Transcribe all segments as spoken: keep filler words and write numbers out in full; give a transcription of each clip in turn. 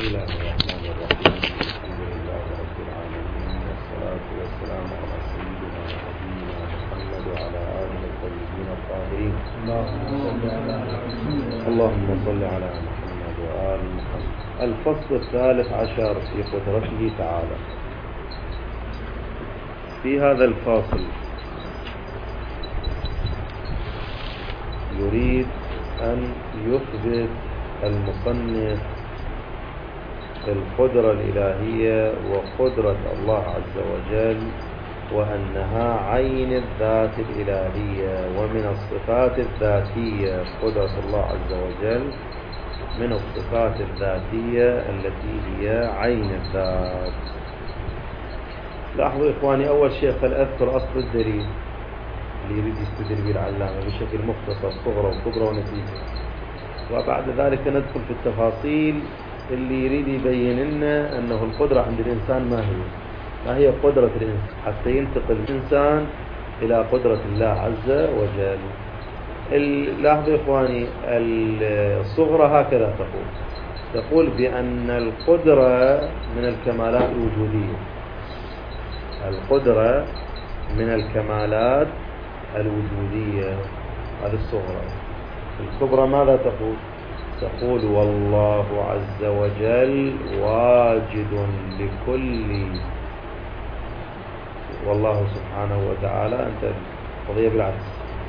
الله الرحمن الرحيم. الحمد لله رب العالمين، والصلاة والسلام على سيدنا ونبينا محمد وعلى آله الطيبين الطاهرين. اللهم صل على محمد وآل محمد. الفصل الثالث عشر في قدرته تعالى. في هذا الفاصل يريد أن يثبت المصنف القدرة الإلهية وقدرة الله عز وجل، وأنها عين الذات الإلهية ومن الصفات الذاتية. قدرة الله عز وجل من الصفات الذاتية التي هي عين الذات. لاحظوا إخواني، أول شيء فلأذكر أصل الدليل اللي يريد يستدل به العلامة بشكل مختصر، صغرى وكبرى ونتيجة، وبعد ذلك ندخل في التفاصيل اللي يريد يبين لنا أنه القدرة عند الإنسان ما هي ما هي قدرة الإنسان، حتى ينتقل الإنسان إلى قدرة الله عز وجل. لاحظوا إخواني، الصغرى هكذا تقول تقول بأن القدرة من الكمالات الوجودية. القدرة من الكمالات الوجودية، هذه الصغرى. الكبرى ماذا تقول؟ تقول والله عز وجل واجد لكل، والله سبحانه وتعالى. أنت قضية بالعكس.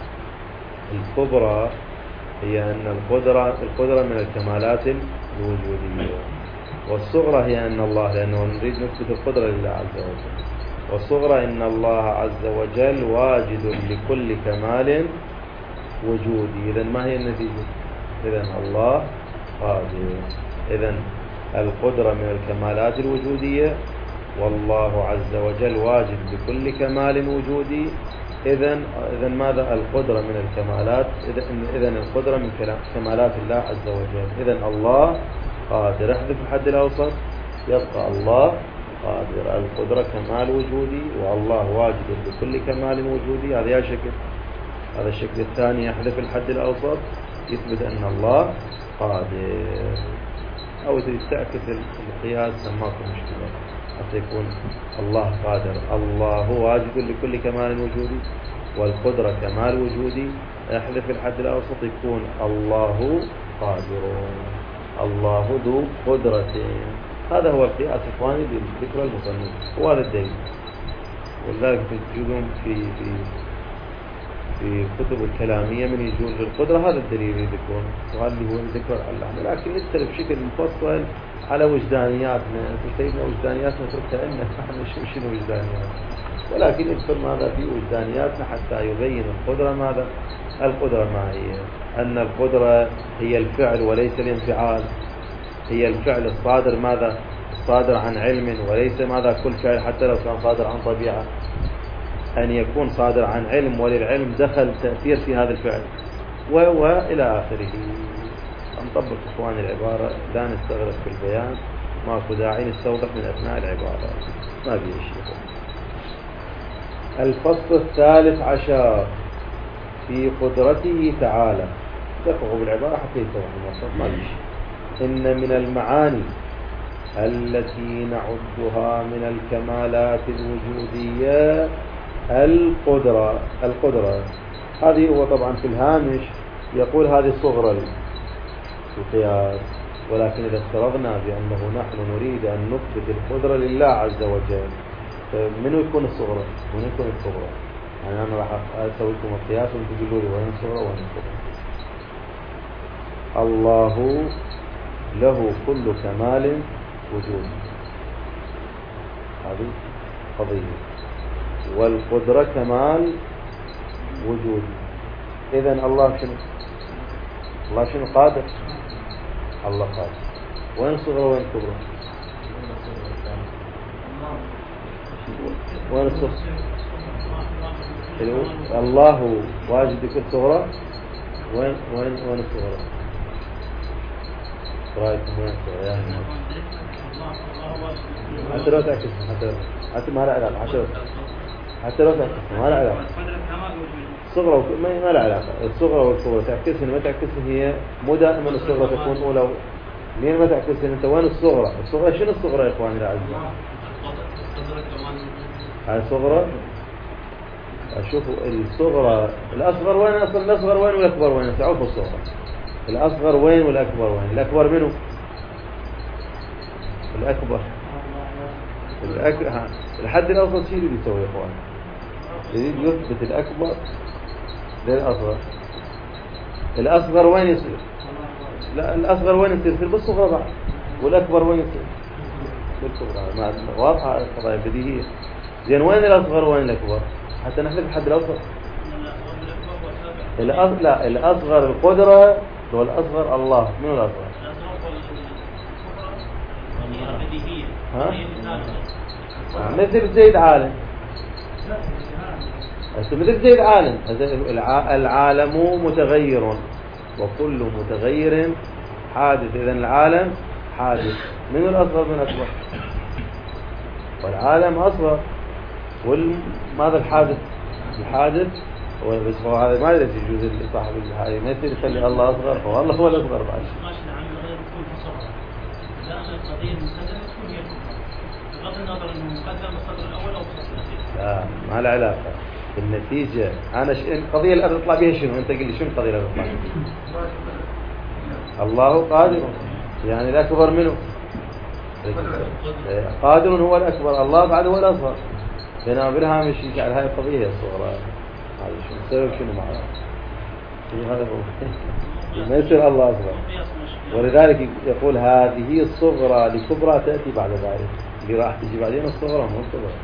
الكبرى هي أن القدرة القدرة من الكمالات الوجودية، والصغرى هي أن الله، لأنه نريد نثبت القدرة لله عز وجل. والصغرى إن الله عز وجل واجد لكل كمال وجودي. إذن ما هي النتيجة؟ إذن الله قادر. إذن القدرة من الكمالات الوجودية، والله عز وجل واجد لكل كمال وجودي. إذن إذن ماذا؟ القدرة من الكمالات. إذن القدرة من كمالات الله عز وجل. إذن الله قادر. احذف الحد الأوسط يبقى الله قادر. القدرة كمال وجودي، والله واجد لكل كمال وجودي. هذا شكل. هذا الشكل الثاني يحذف الحد الأوسط يثبت أن الله قادر. أو تعكس القياس سماكم مشكلة حتى يكون الله قادر. الله واجد لكل كمال وجودي، والقدرة كمال وجودي. يحذف الحد الأوسط يكون الله قادر. الله ذو قدرة. هذا هو القياس إخواني بالذكر المصنف، وهذا الدليل. ولذلك تجدون في في في كتب الكلامية من يجون للقدرة هذا الدليل يذكرون، وهذا اللي هو ذكر العلامة. لكن نتكلم بشكل مفصل على وجدانياتنا. سيدنا وجدانياتنا تركها لنا نحن شنو وجدانيات، ولكن يذكر ماذا في وجدانياتنا حتى يبين القدرة ماذا. القدرة ما هي؟ أن القدرة هي الفعل وليس الانفعال. هي الفعل الصادر ماذا؟ الصادر عن علم، وليس ماذا كل فعل حتى لو كان صادر عن طبيعة. أن يكون صادر عن علم، وللعلم دخل تأثير في هذا الفعل، وإلى آخره. نطبق إخواني العبارة، لا نستغرق في البيان، ماكو داعي نستوضح من أثناء العبارة، ما بيه شيء. الفصل الثالث عشر في قدرته تعالى. دققوا بالعبارة حتى يتوضح المقصود، ما بيه شيء. إن من المعاني التي نعدها من الكمالات الوجودية القدرة. القدرة هذه هو طبعا في الهامش يقول هذه صغرى القياس، ولكن إذا افترضنا بأنه نحن نريد أن نثبت القدرة لله عز وجل، منو يكون الصغرى؟ منو يكون الصغرى؟ يعني أنا راح أسوي لكم القياس وانتم تقولوا لي وين الصغرى وين الصغرى. الله له كل كمال وجود، هذه قضية. والقدرة كمال وجود. إذن الله شنو؟ الله شنو قادر؟ الله قادر. وين الصغرى وين الكبرى؟ وين الصغرى؟ الله واجد بكل صغرى. وين وين وين الصغرى؟ رأيكم وين الصغرى؟ يعني حتى لو تعكس، حتى حتى ما له علاقة، حتى حتى لو تعكس ما له علاقة. الصغرى ما ما له علاقة. الصغرى والكبرى تعكسهن ما تعكسهن هي مو دائما الصغرى تكون أولى مين ما تعكس أنت؟ وين الصغرى؟ الصغرى شنو الصغرى يا إخواني الأعزاء؟ هاي صغرى. أشوفوا الصغرى الأصغر وين أصلا؟ الأصغر وين والأكبر وين؟ تعرفوا الصغرى الأصغر وين والأكبر وين؟ الأكبر منه؟ الأكبر الأك... ها. الحد الأوسط شيء اللي بيسوي يا إخوان؟ يريد يثبت الأكبر للأصغر. الأصغر وين يصير؟ لا الأصغر وين يصير؟ في الصغرى بعد. والأكبر وين يصير؟ بالصغرى. مع واضحة القضايا بديهية. زين وين الأصغر وين الأكبر؟ حتى نحذف الحد الأوسط. الأصغر لا الأصغر القدرة والأصغر الله. من الأصغر؟ ها؟ مثل زيد عالم. مثل زيد عالم. العالم متغير وكل متغير حادث. إذن العالم حادث. من الأصغر من الأكبر؟ والعالم أصغر. وماذا الحادث؟ الحادث هو بس هو هذا ما يدري يجوز صاحب الحادث ما يصير يخلي الله أصغر. هو الله هو الأصغر بعد. لا ما له علاقة بالنتيجة. أنا ش... القضية اللي أطلع بها شنو؟ أنت قل لي شنو القضية اللي أطلع بها؟ الله قادر يعني الأكبر منه. قادر هو الأكبر الله بعد هو الأصغر. بينما برها مش يجعل هاي القضية الصغرى. هذا شنو السبب شنو معه؟ هذا هو ما يصير الله أصغر. ولذلك يقول هذه الصغرى لكبرى تأتي بعد ذلك. اللي راح تجي بعدين الصغرى مو الكبرى.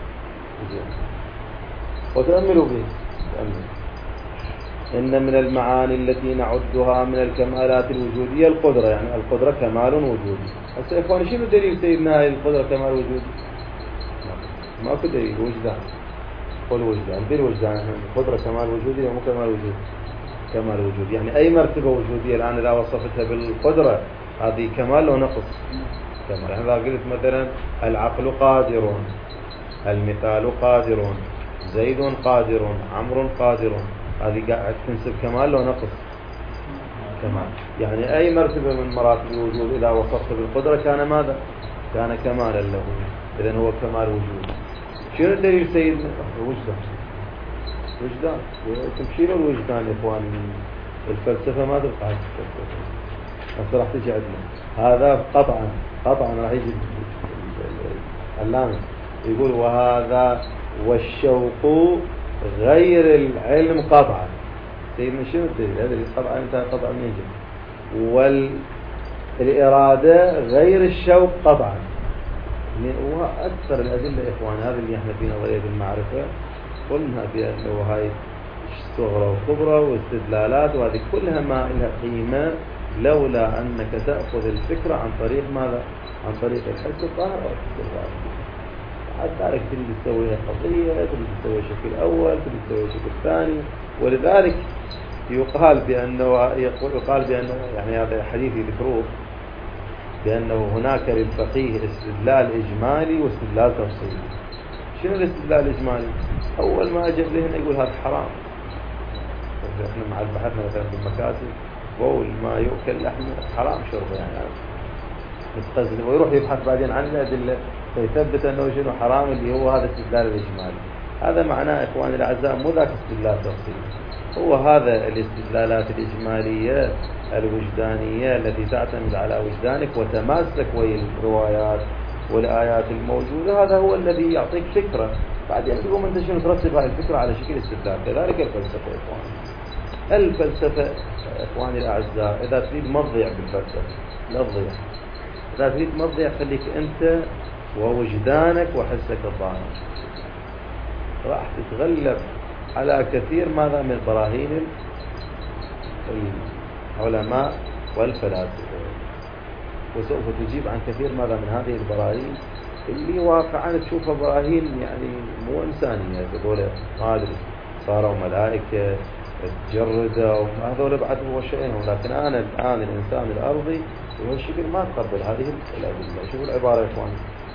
وتأملوا به تأمل. إن من المعاني التي نعدها من الكمالات الوجودية القدرة. يعني القدرة كمال وجودي. هسه يا إخواني شنو دليل سيدنا هاي القدرة كمال وجودي؟ ما في دليل. وجدان. قل وجدان بالوجدان. القدرة كمال وجودي ومو كمال وجودي؟ كمال وجودي. يعني أي مرتبة وجودية الآن إذا وصفتها بالقدرة هذه كمال ونقص. كمال. يعني إذا قلت مثلا العقل قادر، المثال قادر، زيد قادر، عمرو قادر، هذه قاعد تنسب كمال ونقص؟ كمال. يعني أي مرتبة من مراتب الوجود إذا وصفت بالقدرة كان ماذا؟ كان كمالا له. إذن هو كمال وجود. شنو الدليل سيدنا؟ وجدان. وجدان. تمشيله الوجدان يا إخوان. الفلسفة ما تبقى الفلسفة. هسه راح تجي عندنا هذا قطعا قطعا راح يجي اللامس يقول وهذا والشوق غير العلم قطعا. سيدنا شنو الدليل؟ هذا قطعا انت قطعا يجب. والإرادة غير الشوق قطعا. وأكثر الأدلة يا إخوان هذا اللي احنا في نظرية المعرفة قلنا بأنه هاي صغرى وكبرى واستدلالات وهذه كلها ما لها قيمة لولا أنك تأخذ الفكرة عن طريق ماذا؟ عن طريق الحس الظاهر أو الحس الغائب. حتى ذلك تريد تسويها خطية، تريد تسوي شكل أول، تريد تسوي شكل ثاني. ولذلك يقال بأنه يقال بأنه يعني هذا حديث ذكروه بأنه هناك للفقيه استدلال إجمالي واستدلال تفصيلي. شنو الاستدلال الإجمالي؟ أول ما أجب له يقول هذا حرام. احنا مع البحثنا مثلا بالمكاسب بول ما يؤكل لحمه حرام شربه يعني متخزن ويروح يبحث بعدين عن الأدلة فيثبت أنه شنو حرام اللي هو هذا الاستدلال الإجمالي. هذا معناه إخواني الأعزاء مو ذاك استدلال تفصيلي. هو هذا الاستدلالات الإجمالية الوجدانية التي تعتمد على وجدانك وتماسك ويا الروايات والآيات الموجودة. هذا هو الذي يعطيك فكرة بعدين تقوم أنت شنو ترتب هذه الفكرة على شكل استدلال. كذلك الفلسفة يا إخواني. الفلسفة إخواني الأعزاء إذا تريد ما تضيع بالفلسفة لا تضيع. إذا تريد ما تضيع خليك أنت ووجدانك وحسك الظاهر. راح تتغلب على كثير ماذا من براهين العلماء والفلاسفة وسوف تجيب عن كثير ماذا من هذه البراهين اللي واقعا تشوفها براهين يعني مو إنسانية. هذول ما أدري صاروا ملائكة تجردوا وهذول بعد هو شيء. لكن أنا الآن الإنسان الأرضي هو الشكل ما تقبل هذه الأدلة. شوفوا العبارة يا إخوان.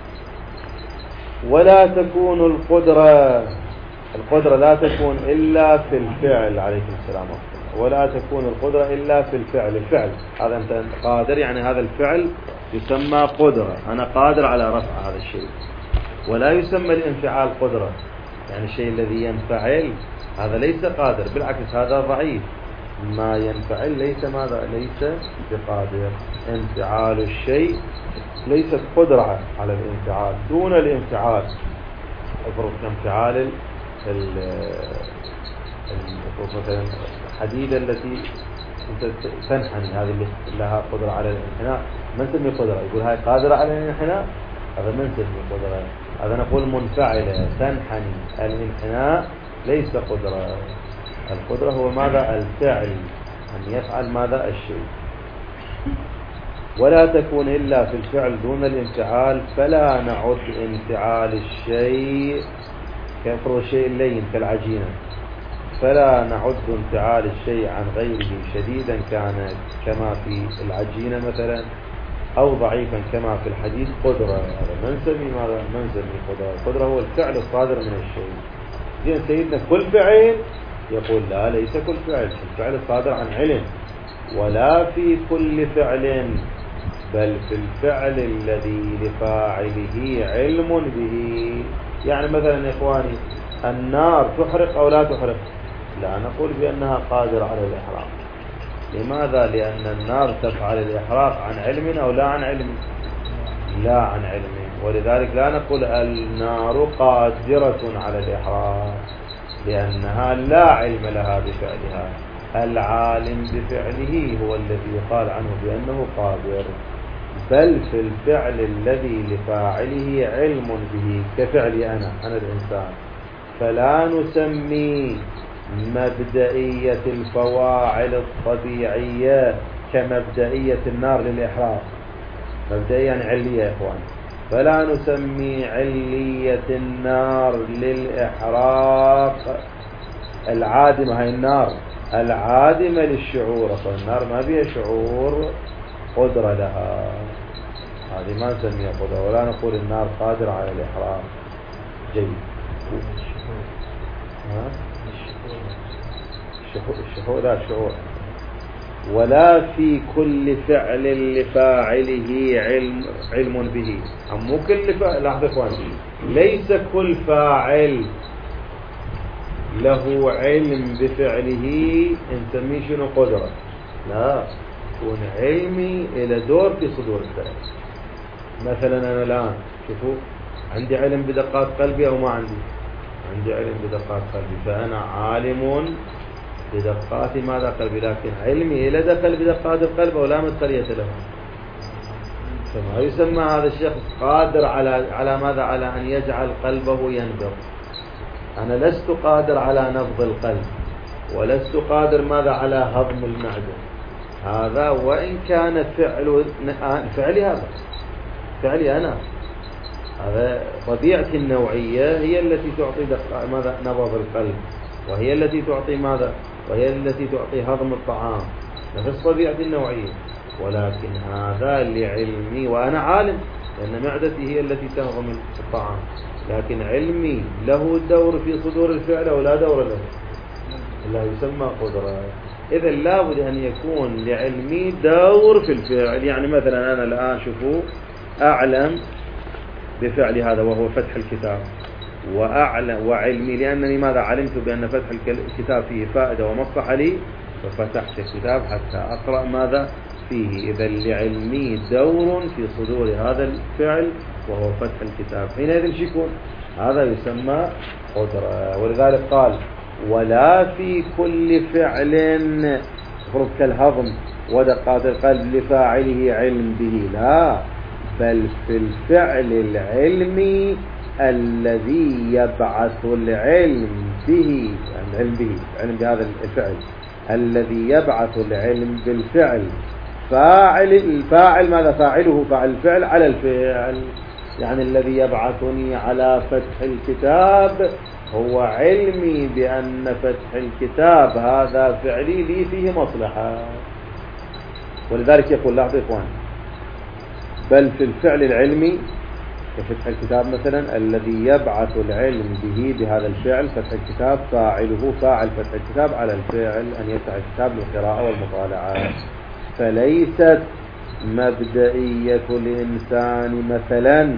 ولا تكون القدرة القدرة لا تكون إلا في الفعل. عليكم السلام ورحمة الله. ولا تكون القدرة إلا في الفعل. الفعل هذا أنت قادر، يعني هذا الفعل يسمى قدرة، أنا قادر على رفع هذا الشيء. ولا يسمى الانفعال قدرة، يعني الشيء الذي ينفعل هذا ليس قادر، بالعكس هذا ضعيف. ما ينفعل ليس ماذا ليس بقادر. انفعال الشيء ليست قدرة على الانفعال، دون الانفعال. افرض كانفعال مثلا الحديدة التي تنحني، هذه اللي لها قدرة على الانحناء، ما نسمي قدرة. يقول هاي قادرة على الانحناء، هذا ما نسمي قدرة، هذا نقول منفعلة تنحني. الانحناء ليس قدرة. القدرة هو ماذا؟ الفعل، أن يفعل ماذا؟ الشيء. ولا تكون إلا في الفعل دون الانفعال، فلا نعد انفعال الشيء كفر الشيء اللين كالعجينة، فلا نعد انفعال الشيء عن غيره شديدا كان كما في العجينة مثلا، أو ضعيفا كما في الحديد قدرة. هذا ما نسمي ماذا؟ ما نسمي قدرة. القدرة هو الفعل الصادر من الشيء. زين سيدنا كل فعل يقول لا، ليس كل فعل، الفعل الصادر عن علم. ولا في كل فعل، بل في الفعل الذي لفاعله علم به. يعني مثلا يا إخواني، النار تحرق أو لا تحرق؟ لا نقول بأنها قادرة على الإحراق. لماذا؟ لأن النار تفعل الإحراق عن علم أو لا عن علم؟ لا عن علم. ولذلك لا نقول النار قادرة على الإحراق، لأنها لا علم لها بفعلها. العالم بفعله هو الذي يقال عنه بأنه قادر. بل في الفعل الذي لفاعله علم به، كفعلي أنا أنا الإنسان، فلا نسمي مبدئية الفواعل الطبيعية كمبدئية النار للإحراق. مبدئية يعني علية يا إخوان. فلا نسمي علية النار للإحراق العادمة، هاي النار العادمة للشعور، فالنار ما بها شعور قدرة لها، هذه ما نسميها قدرة. ولا نقول النار قادرة على الإحراق. جيد. الشعور لا شعور. ولا في كل فعل لفاعله علم علم به. مو كل فاعل، لاحظوا اخواني، ليس كل فاعل له علم بفعله نسميه شنو؟ قدرة. لا، يكون علمي إلى دور في صدور الفعل. مثلا أنا الآن شوفوا، عندي علم بدقات قلبي أو ما عندي؟ عندي علم بدقات قلبي، فأنا عالم بدقات ماذا؟ قلبي. لكن علمي إلى دخل بدقات القلب أو لا مدخلية له، فما يسمى هذا الشخص قادر على على ماذا؟ على أن يجعل قلبه ينبض. أنا لست قادر على نبض القلب، ولست قادر ماذا؟ على هضم المعدة. هذا وإن كان فعل فعلي، هذا فعلي أنا، هذا طبيعتي النوعية هي التي تعطي ماذا؟ نبض القلب، وهي التي تعطي ماذا؟ وهي التي تعطي هضم الطعام، نفس طبيعتي النوعية. ولكن هذا لعلمي وأنا عالم، لأن معدتي هي التي تهضم الطعام. لكن علمي له دور في صدور الفعل أو لا دور له؟ لا يسمى قدرة. إذا لابد أن يكون لعلمي دور في الفعل. يعني مثلا أنا الآن شوفوا أعلم بفعل هذا وهو فتح الكتاب، وأعلم وعلمي لأنني ماذا؟ علمت بأن فتح الكتاب فيه فائدة ومصلحة لي، ففتحت الكتاب حتى أقرأ ماذا فيه. إذا لعلمي دور في صدور هذا الفعل وهو فتح الكتاب، حينئذ شيكون هذا يسمى قدرة. ولذلك قال ولا في كل فعل فرض كالهضم ودقات القلب لفاعله علم به، لا، بل في الفعل العلمي الذي يبعث العلم به، يعني العلم به، علم بهذا الفعل الذي يبعث العلم بالفعل. فاعل الفاعل ماذا؟ فاعله فاعل الفعل على الفعل، يعني الذي يبعثني على فتح الكتاب هو علمي بأن فتح الكتاب هذا فعلي لي فيه مصلحة. ولذلك يقول لاحظوا إخوان، بل في الفعل العلمي كفتح الكتاب مثلا الذي يبعث العلم به بهذا الفعل، فتح الكتاب فاعله فاعل فتح الكتاب على الفعل أن يفتح الكتاب للقراءة والمطالعة. فليست مبدئية الإنسان مثلا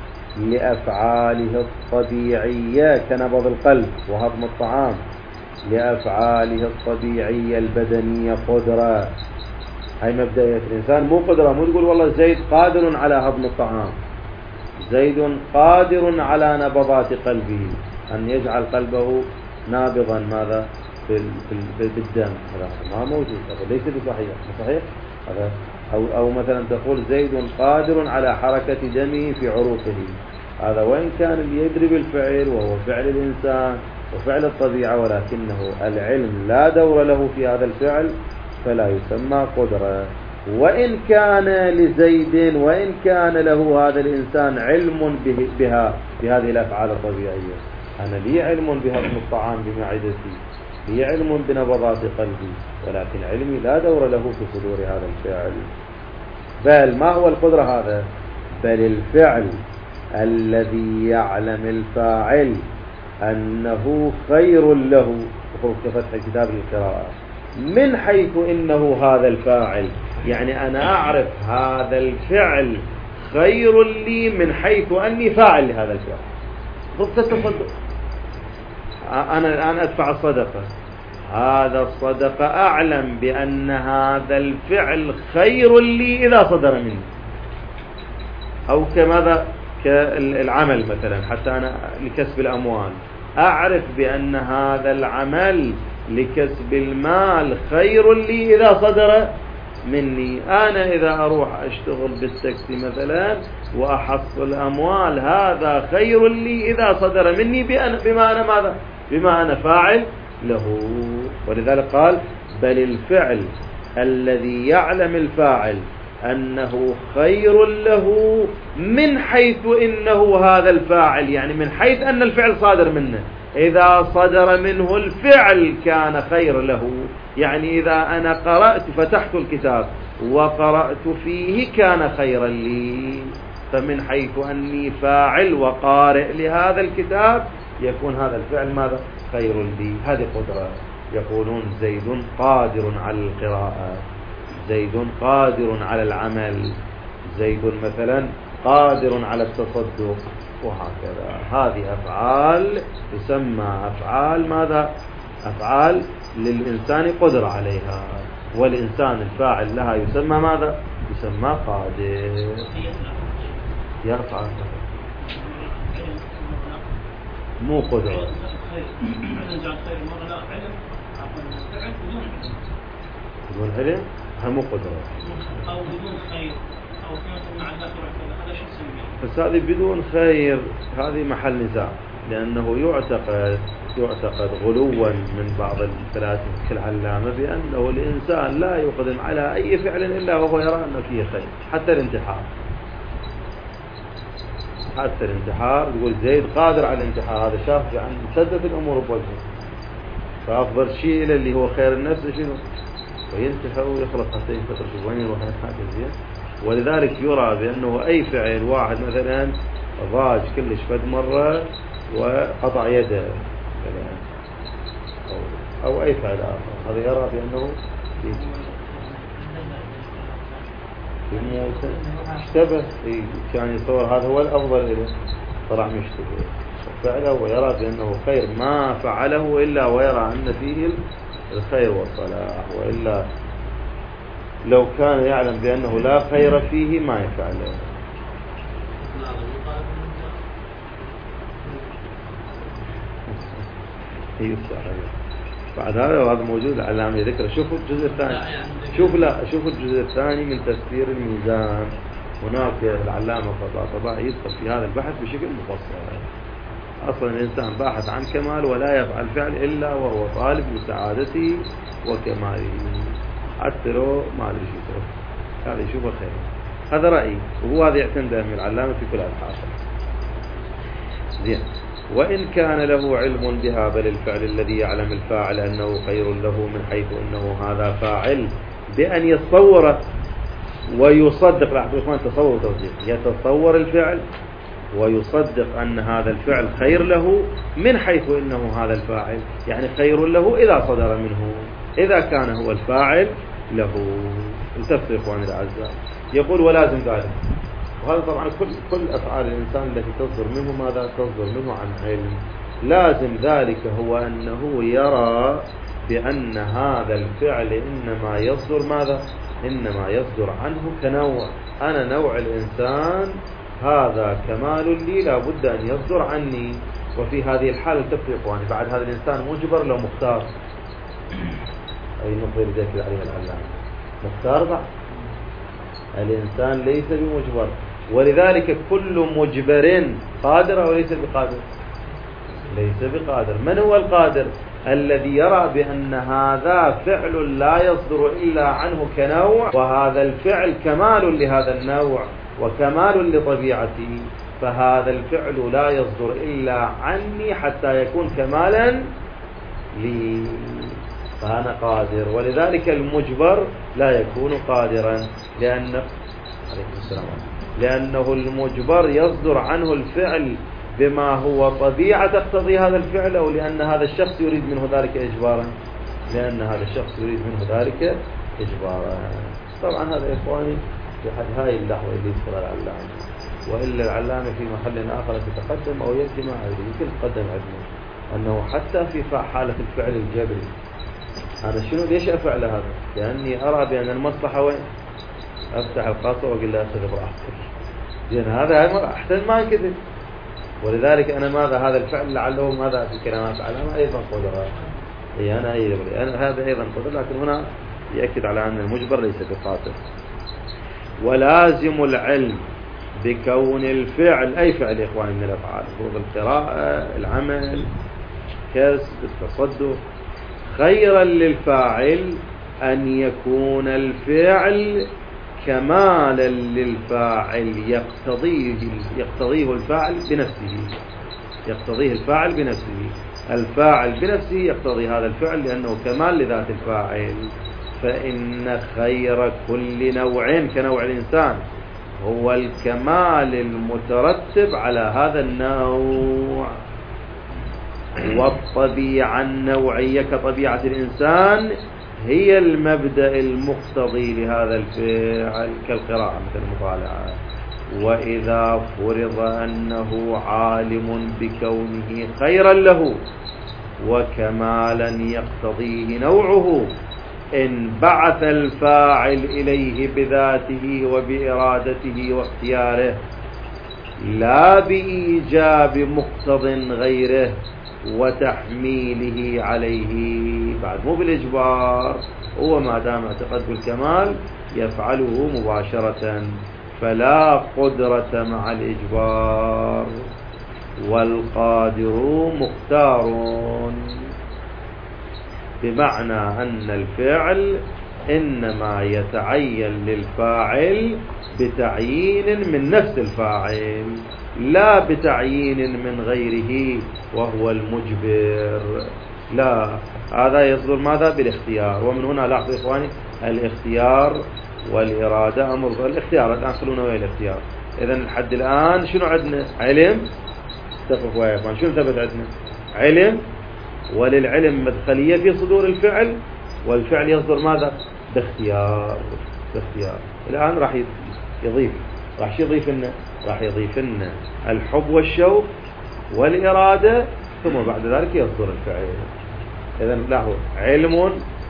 لأفعاله الطبيعية كنبض القلب وهضم الطعام، لأفعاله الطبيعية البدنية قدرة. هاي مبدئية الإنسان، مو قدرة، مو تقول والله زيد قادر على هضم الطعام، زيد قادر على نبضات قلبه، أن يجعل قلبه نابضا ماذا بالدم، هذا ما موجود، هذا ليس بصحيح. صحيح هذا. أو, أو مثلا تقول زيد قادر على حركة دمه في عروقه، هذا وإن كان اللي يدري بالفعل وهو فعل الإنسان وفعل الطبيعة، ولكنه العلم لا دور له في هذا الفعل فلا يسمى قدرة. وإن كان لزيد وإن كان له هذا الإنسان علم بها بهذه الأفعال الطبيعية، أنا لي علم بهضم الطعام بمعدتي، لي علم بنبضات قلبي، ولكن علمي لا دور له في صدور هذا الفعل. بل ما هو القدرة هذا؟ بل الفعل الذي يعلم الفاعل أنه خير له، كفتح الكتاب للقراءة، من حيث إنه هذا الفاعل، يعني أنا أعرف هذا الفعل خير لي من حيث أني فاعل لهذا الفعل. ضبط التصدق، أنا الآن أدفع الصدقة، هذا الصدقة أعلم بأن هذا الفعل خير لي إذا صدر مني. أو كماذا؟ كالعمل مثلا، حتى أنا لكسب الأموال أعرف بأن هذا العمل لكسب المال خير لي إذا صدر مني. أنا إذا أروح أشتغل بالتاكسي مثلا وأحصل أموال، هذا خير لي إذا صدر مني بما أنا ماذا؟ بما أنا فاعل له. ولذلك قال بل الفعل الذي يعلم الفاعل أنه خير له من حيث إنه هذا الفاعل، يعني من حيث أن الفعل صادر منه، إذا صدر منه الفعل كان خير له. يعني إذا أنا قرأت فتحت الكتاب وقرأت فيه كان خيرا لي، فمن حيث أني فاعل وقارئ لهذا الكتاب يكون هذا الفعل ماذا؟ خير لي. هذه قدرة. يقولون زيد قادر على القراءة، زيد قادر على العمل، زيد مثلا قادر على التصدق، وهكذا. هذه أفعال تسمى أفعال ماذا؟ أفعال للإنسان قدر عليها، والإنسان الفاعل لها يسمى ماذا؟ يسمى قادر. يرفع مو قدرة. بدون علم هم قدرة أو بدون خير أو مع هذا شو نسميه؟ بس هذه بدون خير هذه محل نزاع، لأنه يعتقد يعتقد غلوا من بعض الفلاسفة كالعلامة بأنه الإنسان لا يقدم على أي فعل إلا وهو يرى أنه فيه خير، حتى الانتحار. حتى الانتحار يقول زيد قادر على الانتحار، هذا شاف يعني مسدد الأمور بوجهه، فأفضل شيء إلى اللي هو خير النفس شنو؟ وينتحر ويخلص حتى ينتحر شو وين يروح حاجة زين. ولذلك يرى بأنه أي فعل، واحد مثلا ضاج كلش فد مرة وقطع يده أو, أو أي فعل آخر، هذا يرى بأنه يموت اشتبه، كان يصور هذا هو الأفضل له، طلع مشتبه فعله ويرى بأنه خير، ما فعله إلا ويرى أن فيه الخير والصلاح، وإلا لو كان يعلم بأنه لا خير فيه ما يفعله. بعد هذا وهذا موجود علامة ذكر. شوفوا الجزء الثاني، شوف لا شوفوا الجزء الثاني من تفسير الميزان، هناك العلامة الطباطبائي يدخل في هذا البحث بشكل مفصل. أصلا الإنسان باحث عن كمال ولا يفعل فعل إلا وهو طالب لسعادته وكماله، حتى لو ما أدري شو هذا يشوفه خير. هذا رأيي، وهو هذا يعتمد من العلامة في كل أبحاثه. زين. وإن كان له علم بها، بل الفعل الذي يعلم الفاعل أنه خير له من حيث أنه هذا فاعل، بأن يتصور ويصدق. لا إخوان، تصور وتصديق. يتصور الفعل ويصدق أن هذا الفعل خير له من حيث إنه هذا الفاعل، يعني خير له إذا صدر منه، إذا كان هو الفاعل له. التفت إخواني الأعزاء، يقول ولازم ذلك. وهذا طبعا كل كل أفعال الإنسان التي تصدر منه ماذا؟ تصدر منه عن علم. لازم ذلك هو أنه يرى بأن هذا الفعل إنما يصدر ماذا؟ إنما يصدر عنه كنوع. أنا نوع الإنسان هذا كمال لي لا بد أن يصدر عني. وفي هذه الحالة تفرق إخواني، بعد هذا الإنسان مجبر لو مختار؟ أي نقطة يذكر عليها العلامة، مختار بعد الإنسان ليس بمجبر. ولذلك كل مجبر قادر أو ليس بقادر؟ ليس بقادر. من هو القادر؟ الذي يرى بأن هذا فعل لا يصدر إلا عنه كنوع، وهذا الفعل كمال لهذا النوع وكمال لطبيعته، فهذا الفعل لا يصدر إلا عني حتى يكون كمالا لي، فأنا قادر. ولذلك المجبر لا يكون قادرا، لأن عليكم السلام لأنه المجبر يصدر عنه الفعل بما هو طبيعة تقتضي هذا الفعل، أو لأن هذا الشخص يريد منه ذلك إجبارا، لأن هذا الشخص يريد منه ذلك إجبارا. طبعا هذا إخواني في حد هاي اللحظة اللي يذكر العلامة، وإلا العلامة في محل آخر تتقدم أو يبدي ما أدري، يمكن تقدم عندنا أنه حتى في حالة الفعل الجبري أنا شنو ليش أفعل هذا؟ لأني أرى بأن المصلحة وين؟ أفتح القاصة وأقول له أخذ براحتك، لأن هذا أحسن ما انكذب. ولذلك أنا ماذا هذا الفعل لعله ماذا في كلمات علامة أيضا قدرة، أي أنا أيضا أنا هذا أيضا قدرة، لكن هنا يأكد على أن المجبر ليس بقادر. ولازم العلم بكون الفعل، أي فعل يا إخواني من الأفعال، القراءة، العمل، الكسب، التصدق، خيرا للفاعل أن يكون الفعل كمالا للفاعل يقتضيه يقتضيه الفاعل بنفسه، يقتضيه الفاعل بنفسه. الفاعل بنفسه يقتضي هذا الفعل لأنه كمال لذات الفاعل. فإن خير كل نوع كنوع الإنسان هو الكمال المترتب على هذا النوع. والطبيعة النوعية كطبيعة الإنسان هي المبدأ المقتضي لهذا الفعل، كالقراءة مثل المطالعة. وإذا فرض أنه عالم بكونه خيرا له وكمالا يقتضيه نوعه، انبعث الفاعل إليه بذاته وبإرادته واختياره، لا بإيجاب مقتض غيره وتحميله عليه، بعد مو بالإجبار. هو ما دام اعتقد بالكمال يفعله مباشرة، فلا قدرة مع الإجبار. والقادر مختار، بمعنى أن الفعل إنما يتعين للفاعل بتعيين من نفس الفاعل، لا بتعيين من غيره وهو المجبر، لا، هذا يصدر ماذا؟ بالاختيار. ومن هنا لاحظوا إخواني الاختيار والإرادة أمر. الاختيار الآن خلونا ويا الاختيار. إذن لحد الآن شنو عندنا؟ علم، اتفق ويا إخوان، شنو ثبت عندنا؟ علم، وللعلم مدخلية في صدور الفعل، والفعل يصدر ماذا؟ باختيار، باختيار. الآن راح يضيف، راح يضيف لنا راح يضيف لنا الحب والشوق والإرادة، ثم بعد ذلك يصدر الفعل. إذن له علم،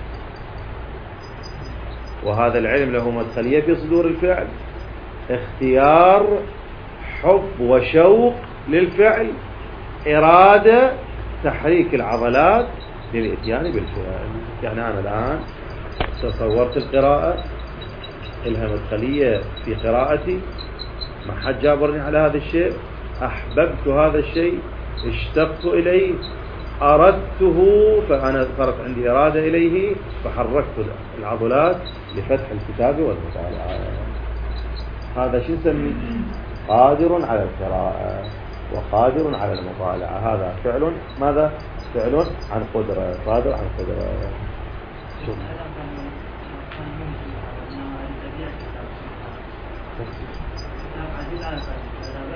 وهذا العلم له مدخلية في صدور الفعل، اختيار، حب وشوق للفعل، إرادة، تحريك العضلات للإتيان بالفعل. يعني أنا الآن تصورت القراءة، لها مدخلية في قراءتي، ما حد جابرني على هذا الشيء، أحببت هذا الشيء، اشتقت إليه، أردته، فأنا صارت عندي إرادة إليه، فحركت العضلات لفتح الكتاب والمطالعة. هذا شو نسميه؟ قادر على القراءة وقادر على المطالعة. هذا فعل ماذا؟ فعل عن قدرة، قادر عن قدرة. شوف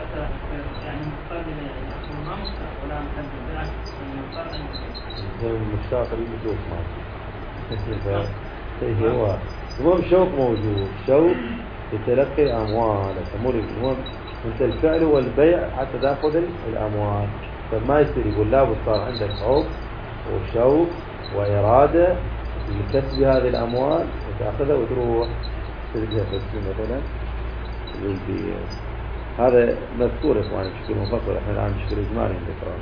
يعني مقابل يعني ما مشتاق ولا مقدم بالعكس يعني مقابل مشتاق الوجود ما هو المهم شوق موجود، شوق لتلقي الأموال. المهم أنت الفعل والبيع حتى تأخذ الأموال، فما يصير يقول لابد صار عندك حب وشوق وإرادة لكسب هذه الأموال وتأخذها وتروح تلقيها في السنة مثلا. هذا مذكور إخواني بشكل مفصل، إحنا الآن بشكل إجمالي نذكره.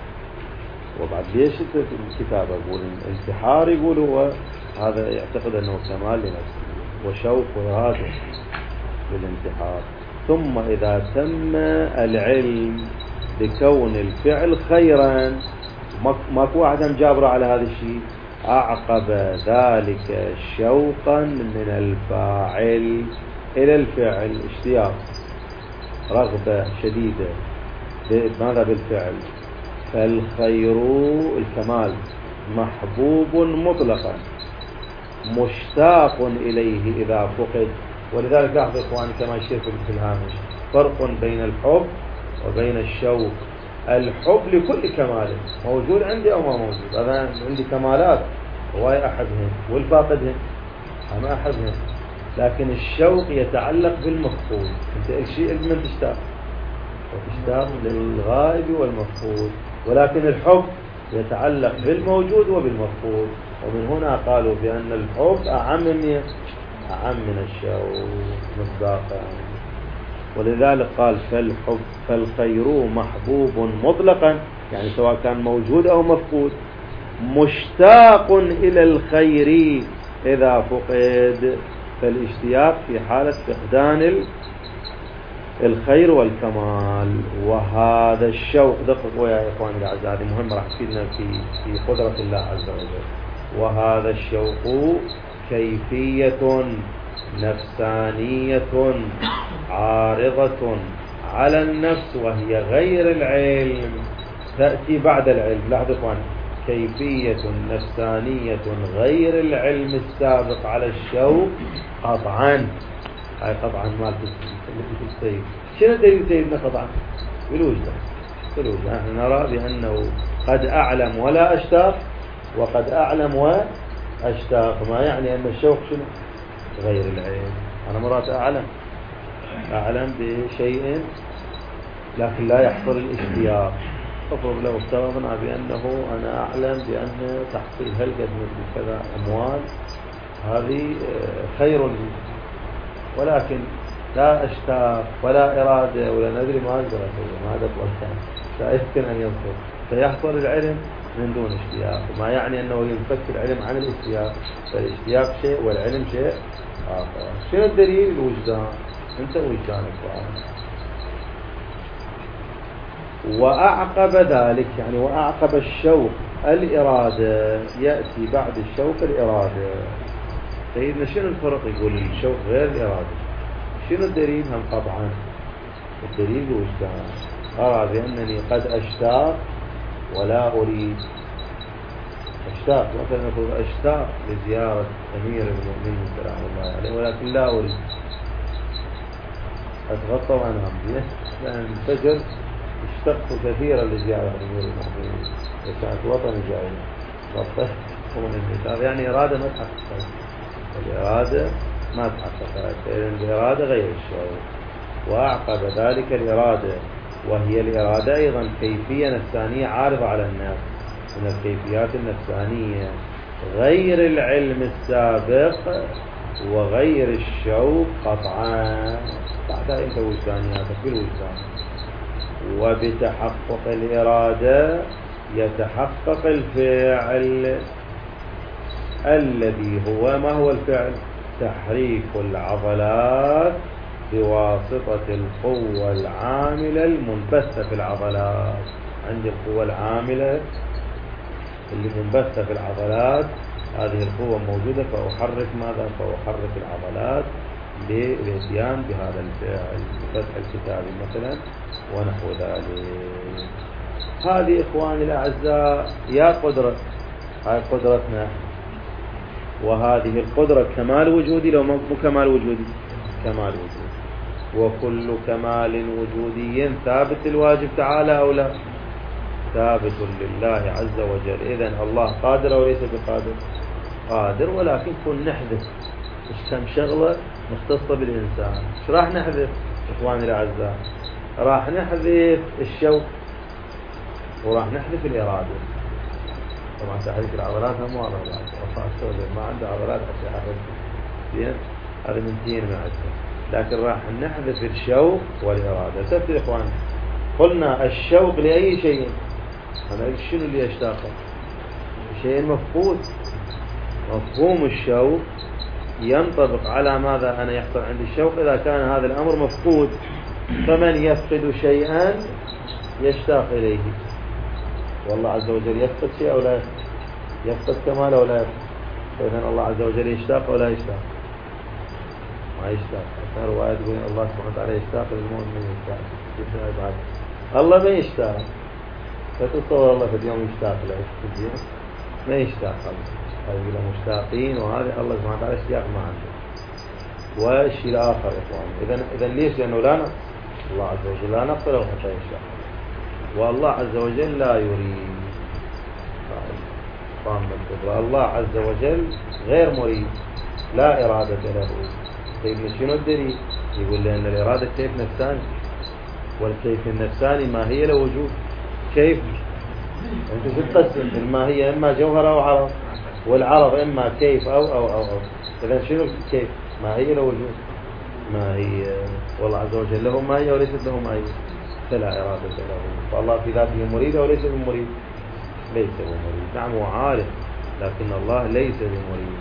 وبعد ليش الكتاب أقول الانتحار؟ يقول هو هذا يعتقد أنه كمال لنفسه وشوق وإرادة للانتحار. ثم إذا تم العلم بكون الفعل خيرا، ماكو واحد مجابره على هذا الشيء، أعقب ذلك شوقا من الفاعل إلى الفعل، اشتياق رغبة شديدة ماذا بالفعل. فالخير الكمال محبوب مطلقا مشتاق إليه إذا فقد. ولذلك لاحظوا إخواني كما يشير في الهامش فرق بين الحب وبين الشوق. الحب لكل كمال موجود عندي أو ما موجود، أنا عندي كمالات هواي أحبهم والفاقدهم أنا أحبهم، لكن الشوق يتعلق بالمفقود. أنت الشيء من تشتاق وتشتاق للغائب والمفقود، ولكن الحب يتعلق بالموجود وبالمفقود. ومن هنا قالوا بأن الحب أعم من أعم من الشوق مصداقا. ولذلك قال فالحب فالخير محبوب مطلقا، يعني سواء كان موجود أو مفقود، مشتاق إلى الخير إذا فقد. فالاشتياق في حالة فقدان الخير والكمال. وهذا الشوق دققوا يا إخواني الأعزاء، مهم راح تفيدنا في في قدرة الله عز وجل. وهذا الشوق كيفية نفسانية عارضة على النفس وهي غير العلم، تأتي بعد العلم. لاحظوا إخواني، كيفية نفسانية غير العلم السابق على الشوق قطعا. هاي قطعا مال السيد. شنو دليل سيدنا قطعا؟ بالوجدان. بالوجدان نحن نرى بأنه قد أعلم ولا أشتاق، وقد أعلم وأشتاق، ما يعني أن الشوق شنو؟ غير العلم. أنا مرات أعلم أعلم بشيء لكن لا يحصل الاشتياق. أفرض لو افترضنا بأنه أنا أعلم بأن تحصيل هالقد مثل كذا أموال هذه خير لي، ولكن لا أشتاق ولا إرادة ولا ندري ما أقدر أسوي، ما هذا لا يمكن أن يصل. فيحصل العلم من دون اشتياق، وما يعني أنه ينفك العلم عن الاشتياق. فالاشتياق شيء والعلم شيء آخر. شنو الدليل؟ الوجدان. أنت وجدانك وعلم. وأعقب ذلك يعني وأعقب الشوق الإرادة، يأتي بعد الشوق الإرادة. سيدنا شنو الفرق؟ يقول الشوق غير الإرادة. شنو الدليل؟ هم قطعا الدليل الوجدان. أرى بأنني قد أشتاق ولا أريد. أشتاق مثلا نقول أشتاق لزيارة أمير المؤمنين سلام الله عليه ولكن لا أريد، أتغطى وأنام به، لأن الفجر اشتقت كثيرا لزيارة أمير المؤمنين وكانت وطني جاي غطيت من المثال. يعني إرادة ما تحققت، الإرادة ما تحققت، لأن الإرادة غير الشعور. وأعقب ذلك الإرادة، وهي الإرادة أيضا كيفية نفسانية عارضة على النفس من الكيفيات النفسانية غير العلم السابق وغير الشوق قطعا. بعدها انت وجدانياتك بالوجدان. وبتحقق الإرادة يتحقق الفعل الذي هو ما هو الفعل؟ تحريك العضلات بواسطة القوة العاملة المنبثة في العضلات. عندي القوة العاملة اللي منبثة في العضلات، هذه القوة موجودة، فأحرك ماذا؟ فأحرك العضلات للاتيان بهذا الفعل، بفتح الكتاب مثلا ونحو ذلك. هذه إخواني الأعزاء يا قدرة، هاي قدرتنا، وهذه القدرة كمال وجودي لو مو كمال وجودي؟ كمال وجودي. وكل كمال وجودي ثابت الواجب تعالى أو لا؟ ثابت لله عز وجل. إذن الله قادر أو ليس بقادر؟ قادر، ولكن كن نحذف مش كم شغلة مختصة بالإنسان. ايش راح نحذف إخواني الأعزاء؟ راح نحذف الشوق، وراح نحذف الإرادة. طبعا تحذيف العضلات هم واضح ما عنده عضلات عشان يحذف زين، هذا من تين ما عنده، لكن راح نحذف الشوق والإرادة. سبت يا إخوان، قلنا الشوق لأي شيء، أنا شنو اللي يشتاقه؟ شيء مفقود. مفهوم الشوق ينطبق على ماذا أنا يحصل عندي الشوق إذا كان هذا الأمر مفقود. فمن يفقد شيئا يشتاق إليه، والله عز وجل يفقد شيء أو لا يفقد؟ يفقد كمال أو لا يفقد؟ فإذن الله عز وجل يشتاق أو لا يشتاق؟ ما يشتاق. أكثر رواية تقول الله سبحانه وتعالى يشتاق للمؤمن يشتاق. الله ما يشتاق. فتصور الله في اليوم يشتاق له في اليوم ما يشتاق. هذا يقول مشتاقين، وهذا الله سبحانه وتعالى اشتياق ما عنده. والشيء الآخر يا إخوان، إذن إذن ليش؟ لأنه لا نقص. الله عز وجل لا نقص له حتى يشتاق، والله عز وجل لا يريد. الله عز وجل غير مريد، لا إرادة له. طيب شنو الدليل؟ يقول لأن الإرادة كيف نفساني، والكيف النفساني ما هي له وجود. كيف أنت شو تقسم؟ الماهية إما جوهر أو عرض، والعرض إما كيف أو أو أو, أو. إذا شنو كيف؟ ما هي له وجود. ما هي والله عز وجل له ما هي وليست له ما هي، فلا إرادة له. فالله في ذاته مريد أو ليس بمريد؟ ليس بمريد. نعم هو عالم، لكن الله ليس بمريد.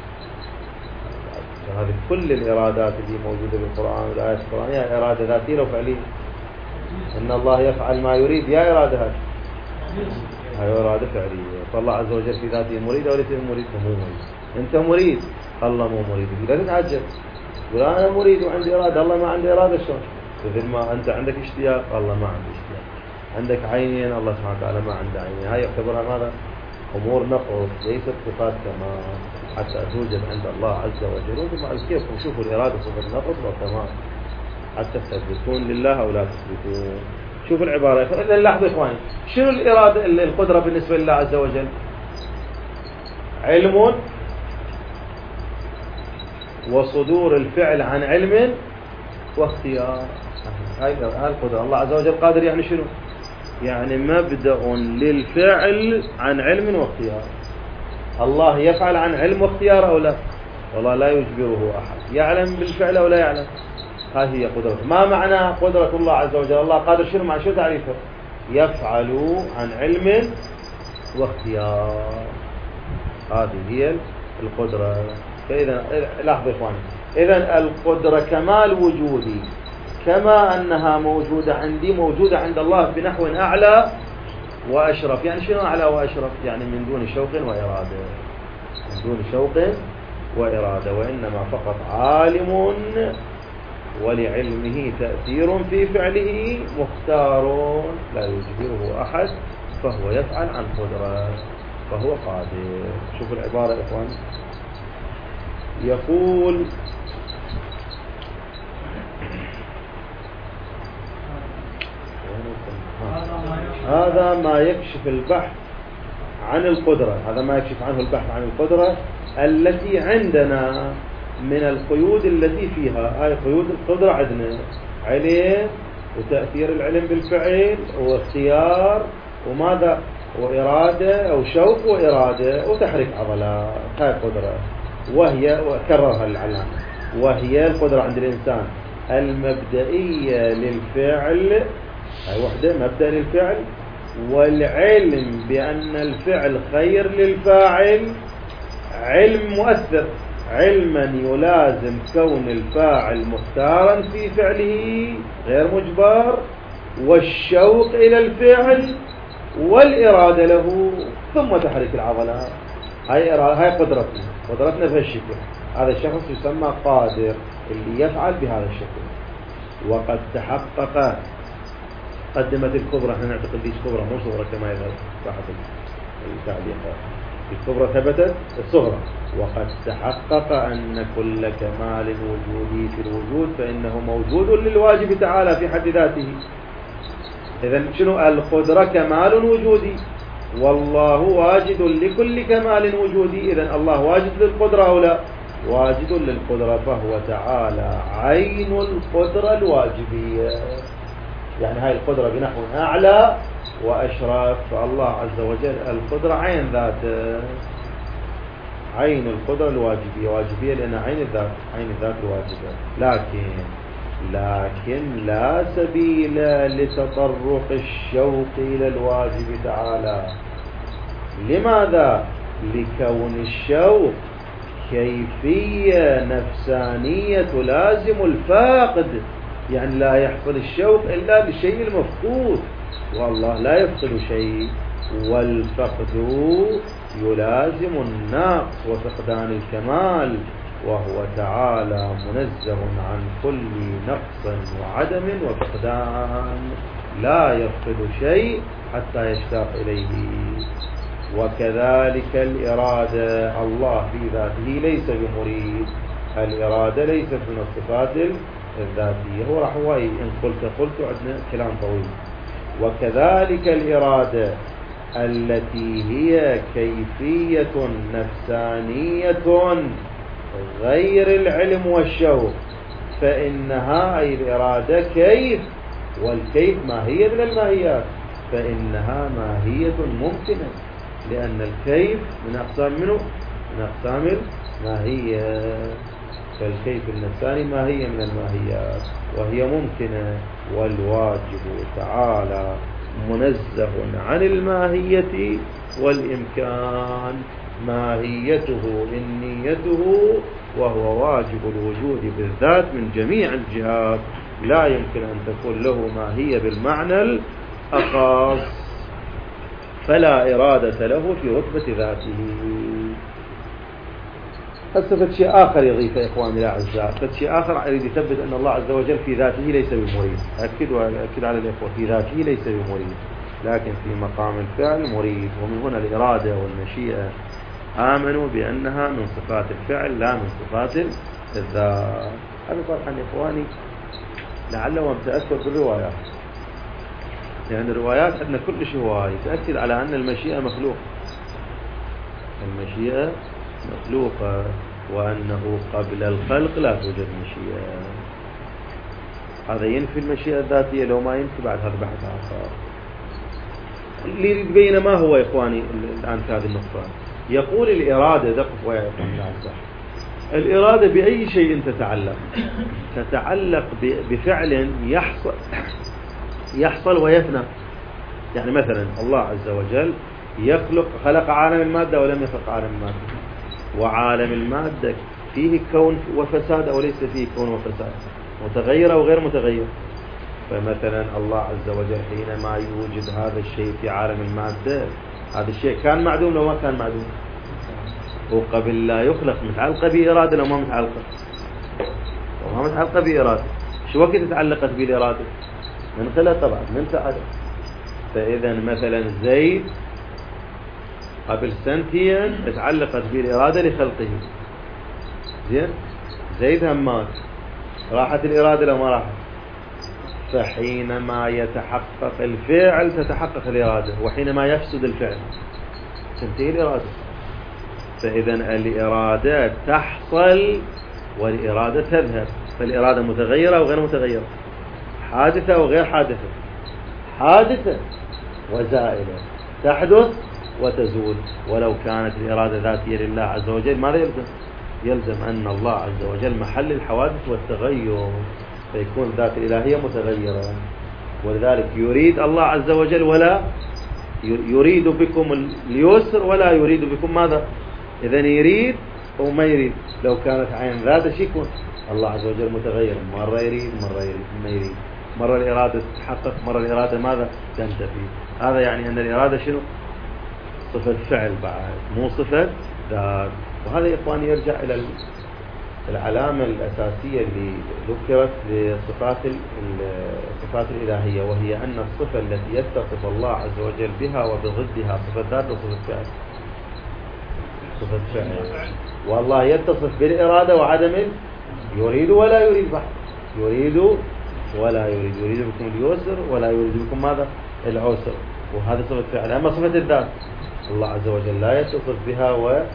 هذه كل الإرادات اللي موجودة بالقرآن والآيات القرآنية إرادة ذاتية وفعلية. إن الله يفعل ما يريد، يا إرادة هذه هاي إرادة فعلية. فالله عز وجل في ذاته مريد أو ليس بمريد؟ مو مريد. أنت مريد، الله مو مريد. لا تتعجب، يقول أنا مريد وعندي إرادة، الله ما عنده إرادة. شلون؟ مثل ما أنت عندك اشتياق، الله ما عنده اشتياق. عندك عينين، الله سبحانه وتعالى ما عنده عينين. هاي يعتبرها ماذا؟ أمور نقص، ليست صفات كمال حتى توجد عند الله عز وجل. وانتم كيف شوفوا الإرادة صفة نقص وكمال حتى تثبتون لله أو لا تثبتون. شوفوا العبارة. إذن لاحظوا إخواني، شنو الإرادة القدرة بالنسبة لله عز وجل؟ علم وصدور الفعل عن علم واختيار. هاي القدرة. الله عز وجل قادر، يعني شنو؟ يعني مبدأ للفعل عن علم واختيار. الله يفعل عن علم واختيار أو لا؟ والله لا يجبره أحد. يعلم بالفعل أو لا يعلم؟ هذه هي قدرته. ما معنى قدرة الله عز وجل؟ الله قادر شنو؟ مع شو تعريفه؟ يفعل عن علم واختيار. هذه هي القدرة. فإذا لاحظوا إخواني، إذا القدرة كمال وجودي، كما أنها موجودة عندي موجودة عند الله بنحو أعلى وأشرف. يعني شنو أعلى وأشرف؟ يعني من دون شوق وإرادة، من دون شوق وإرادة، وإنما فقط عالم ولعلمه تأثير في فعله، مختار لا يجبره أحد، فهو يفعل عن قدرة، فهو قادر. شوفوا العبارة يا إخوان، يقول هذا ما يكشف البحث عن القدرة، هذا ما يكشف عنه البحث عن القدرة التي عندنا من القيود التي فيها. هاي قيود القدرة عندنا علم وتأثير العلم بالفعل واختيار وماذا وإرادة أو شوق وإرادة وتحريك عضلات. هاي قدرة، وهي وكررها العلامة، وهي القدرة عند الإنسان المبدئية للفعل. هاي وحدة مبدأ للفعل، والعلم بأن الفعل خير للفاعل، علم مؤثر، علما يلازم كون الفاعل مختارا في فعله غير مجبر، والشوق إلى الفعل والإرادة له، ثم تحريك العضلات. هاي هاي قدرتنا، قدرتنا بهالشكل. هذا الشخص يسمى قادر، اللي يفعل بهذا الشكل. وقد تحقق قدمت الكبرى، احنا نعتقد ليش كبرى مو صغرى كما يظهر صاحب التعليق. الكبرى ثبتت الصغرى. وقد تحقق أن كل كمال وجودي في الوجود فإنه موجود للواجب تعالى في حد ذاته. إذن شنو القدرة؟ كمال وجودي، والله واجد لكل كمال وجودي. إذن الله واجد للقدرة أو لا؟ واجد للقدرة، فهو تعالى عين القدرة الواجبية. يعني هاي القدرة بنحو أعلى وأشرف، فالله عز وجل القدرة عين ذاته، عين القدرة الواجبية، واجبية لأن عين الذات، عين الذات الواجبة. لكن لكن لا سبيل لتطرق الشوق إلى الواجب تعالى. لماذا؟ لكون الشوق كيفية نفسانية تلازم الفاقد، يعني لا يحصل الشوق إلا بالشيء المفقود، والله لا يفقد شيء، والفقد يلازم النقص وفقدان الكمال، وهو تعالى منزه عن كل نقص وعدم وفقدان، لا يفقد شيء حتى يشتاق إليه. وكذلك الإرادة، الله في ذاته ليس بمريد، الإرادة ليست من الصفات الذاتية. هو راح هو إن قلت قلت عندنا كلام طويل. وكذلك الإرادة التي هي كيفية نفسانية غير العلم والشوق، فإنها أي الإرادة كيف، والكيف ماهية من الماهيات، فإنها ماهية ممكنة، لأن الكيف من أقسام منه من أقسام الماهية، فالكيف النفساني ماهية من الماهيات وهي ممكنة. والواجب تعالى منزه عن الماهية والإمكان، ماهيته إنيته، وهو واجب الوجود بالذات من جميع الجهات، لا يمكن أن تكون له ماهية بالمعنى الأخص، فلا إرادة له في رتبة ذاته. هسه شيء آخر يضيف يا إخواني الأعزاء، شيء آخر يريد يثبت أن الله عز وجل في ذاته ليس بمريد. أكد وأكد على الإخوة، في ذاته ليس بمريد، لكن في مقام الفعل مريد. ومن هنا الإرادة والمشيئة آمنوا بأنها من صفات الفعل لا من صفات الذات. هذا طبعا يا إخواني لعله متأثر بالروايات، لأن يعني الروايات عندنا كل شيء هواي تأكد على أن المشيئة مخلوقة، المشيئة مخلوقة، وأنه قبل الخلق لا توجد مشيئة. هذا ينفي المشيئة الذاتية، لو ما ينفي بعد هذا بحث آخر. اللي يريد يبين ما هو يا إخواني الآن في هذه النقطة، يقول الإرادة، دقق ويا إخواني الأعزاء، الإرادة بأي شيء تتعلق؟ تتعلق بفعل يحصل يحصل ويفنى. يعني مثلا الله عز وجل يخلق، خلق عالم المادة ولم يخلق عالم المادة، وعالم المادة فيه كون وفساد أو ليس فيه كون وفساد، متغير أو غير متغير. فمثلا الله عز وجل حينما يوجد هذا الشيء في عالم المادة، هذا الشيء كان معدوم لو ما كان معدوم، وقبل لا يخلق متعلقة بإرادة لو ما متعلقة، لو ما متعلقة بإرادة. شو وقت تعلقت بالإرادة؟ من خلق طبعا من سعادة. فإذا مثلا زيد قبل سنتين تعلقت بالإرادة لخلقه، زين، زيد همات، راحت الإرادة لو ما راحت. فحينما يتحقق الفعل تتحقق الإرادة، وحينما يفسد الفعل تنتهي الإرادة. فإذا الإرادة تحصل والإرادة تذهب، فالإرادة متغيرة وغير متغيرة، حادثة وغير حادثة، حادثة وزائلة، تحدث وتزول. ولو كانت الإرادة ذاتية لله عز وجل ماذا يلزم؟ يلزم أن الله عز وجل محل الحوادث والتغير، فيكون ذات الإلهية متغيرة. ولذلك يريد الله عز وجل ولا يريد بكم اليسر ولا يريد بكم ماذا؟ إذن يريد وما يريد. لو كانت عين ذات شيء يكون الله عز وجل متغير، مرة يريد مرة يريد ما يريد، مرة الإرادة تتحقق مرة الإرادة ماذا؟ تنتفي. هذا يعني أن الإرادة شنو؟ صفة فعل بعد، مو صفة ذات. وهذا يا إخواني يرجع إلى العلامة الأساسية اللي ذكرت لصفات الصفات الإلهية، وهي أن الصفة التي يتصف الله عز وجل بها وبضدها صفة ذات وصفة فعل. صفة فعل. والله يتصف بالإرادة وعدم يريد ولا يريد بحث، يريد ولا يريد، يريد بكم اليسر ولا يريد بكم ماذا؟ العسر، وهذا صفة فعل. أما صفة الذات الله عز وجل لا يتصف بها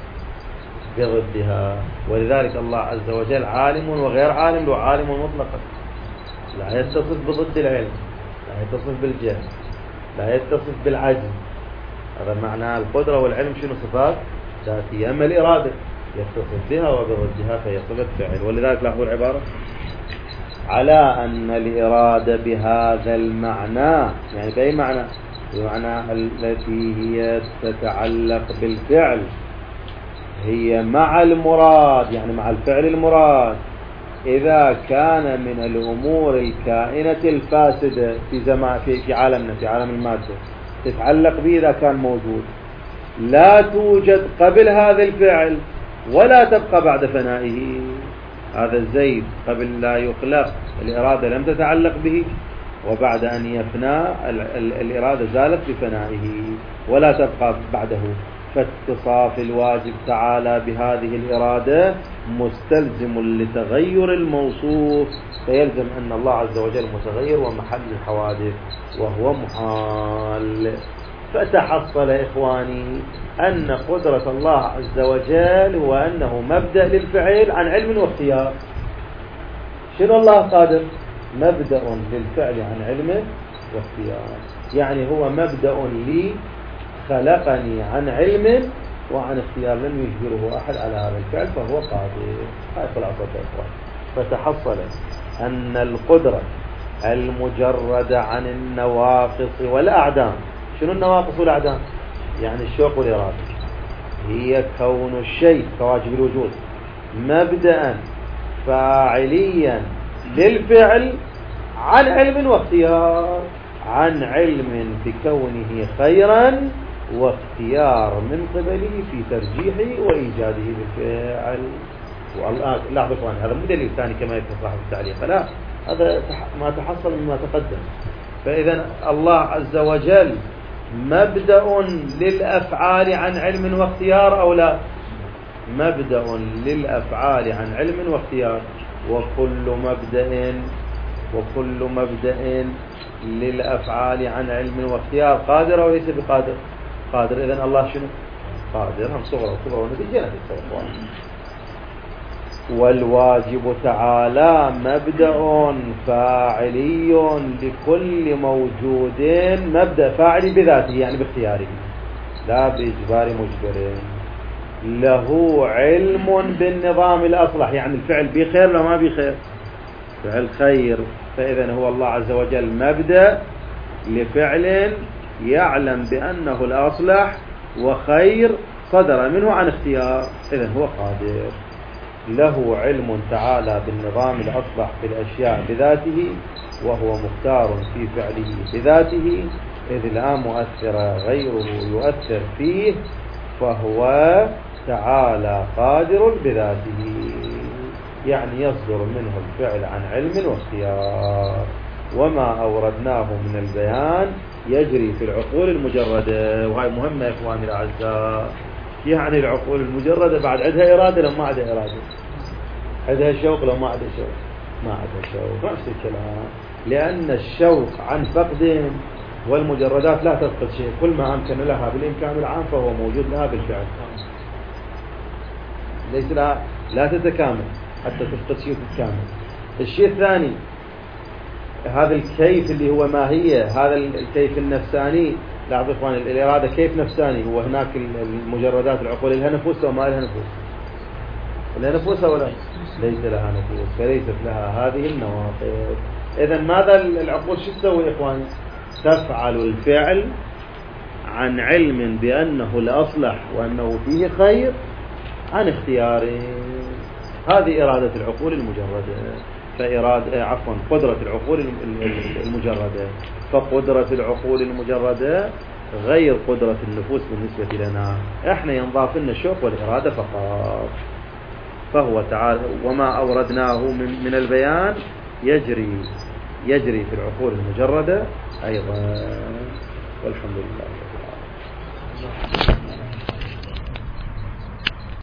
وبضدها، ولذلك الله عز وجل عالم وغير عالم، له عالم مطلقا، لا يتصف بضد العلم، لا يتصف بالجهل، لا يتصف بالعجز. هذا معنى القدرة والعلم شنو؟ صفات ذاتية. أما الإرادة يتصف بها وبضدها فهي صفة فعل. ولذلك لاحظوا العبارة على أن الإرادة بهذا المعنى، يعني بأي معنى؟ بمعنى التي هي تتعلق بالفعل، هي مع المراد، يعني مع الفعل المراد، إذا كان من الأمور الكائنة الفاسدة في زمان في في عالمنا، في عالم المادة، تتعلق به إذا كان موجود، لا توجد قبل هذا الفعل ولا تبقى بعد فنائه. هذا الزيد قبل لا يخلق الإرادة لم تتعلق به، وبعد أن يفنى الإرادة زالت بفنائه ولا تبقى بعده. فاتصاف الواجب تعالى بهذه الإرادة مستلزم لتغير الموصوف، فيلزم أن الله عز وجل متغير ومحل الحوادث وهو محال. فتحصل إخواني أن قدرة الله عز وجل هو أنه مبدأ للفعل عن علم واختيار. شنو الله قادر؟ مبدأ للفعل عن علم واختيار، يعني هو مبدأ لي خلقني عن علم وعن اختيار، لم يجبره أحد على هذا الفعل فهو قادر. هاي خلاصة الإخوان. فتحصل أن القدرة المجردة عن النواقص والأعدام، شنو النواقص والأعدام؟ يعني الشوق والإرادة، هي كون الشيء كواجب الوجود مبدأ فاعليا للفعل عن علم واختيار، عن علم بكونه خيرا واختيار من قبله في ترجيحه وإيجاده بالفعل. والله لاحظوا إخواني، هذا مو دليل ثاني كما يذكر صاحب التعليق، لا، هذا ما تحصل مما تقدم. فإذا الله عز وجل مبدأ للأفعال عن علم واختيار أو لا؟ مبدأ للأفعال عن علم واختيار. وكل مبدأ وكل مبدأ للأفعال عن علم واختيار قادر أو ليس بقادر؟ قادر. إذن الله شنو؟ قادر. هم صغرى وكبرى ونتيجة نتيجة. والواجب تعالى مبدأ فاعلي لكل موجود، مبدأ فاعلي بذاته يعني باختياره لا بإجبار مجبر، له علم بالنظام الأصلح، يعني الفعل بخير ولا ما بخير؟ فعل خير. فإذا هو الله عز وجل مبدأ لفعل يعلم بأنه الأصلح وخير صدر منه عن اختيار، إذن هو قادر. له علم تعالى بالنظام الأصلح في الأشياء بذاته، وهو مختار في فعله بذاته، إذ لا مؤثر غيره يؤثر فيه، فهو تعالى قادر بذاته، يعني يصدر منه الفعل عن علم واختيار. وما أوردناه من البيان يجري في العقول المجردة، وهي مهمة يا إخواني الأعزاء. يعني العقول المجردة بعد عندها إرادة لو ما عندها إرادة، عندها شوق لو ما عندها شوق، ما عندها شوق، نفس الكلام. لأن الشوق عن فقدهم، والمجردات لا تفقد شيء، كل ما أمكن لها بالإمكان العام فهو موجود لها بالفعل، ليس لها لا تتكامل حتى تفقد شيء وتتكامل. الشيء الثاني هذا الكيف اللي هو ماهية، هذا الكيف النفساني. لاحظوا إخواني، الإرادة كيف نفساني، هو هناك المجردات العقول لها نفوس وما لها نفوس، لها نفوس ولا ليس لها نفوس، فليست لها هذه النواقص. إذن ماذا العقول شو تسوي إخواني؟ تفعل الفعل عن علم بأنه الأصلح وأنه فيه خير عن اختياره. هذه إرادة العقول المجردة. فإرادة عفوا قدرة العقول المجردة. فقدرة العقول المجردة غير قدرة النفوس بالنسبة لنا، احنا ينضاف لنا الشوق والإرادة فقط. فهو تعالى وما أوردناه من, من البيان يجري يجري في العقول المجردة أيضا. والحمد لله رب العالمين.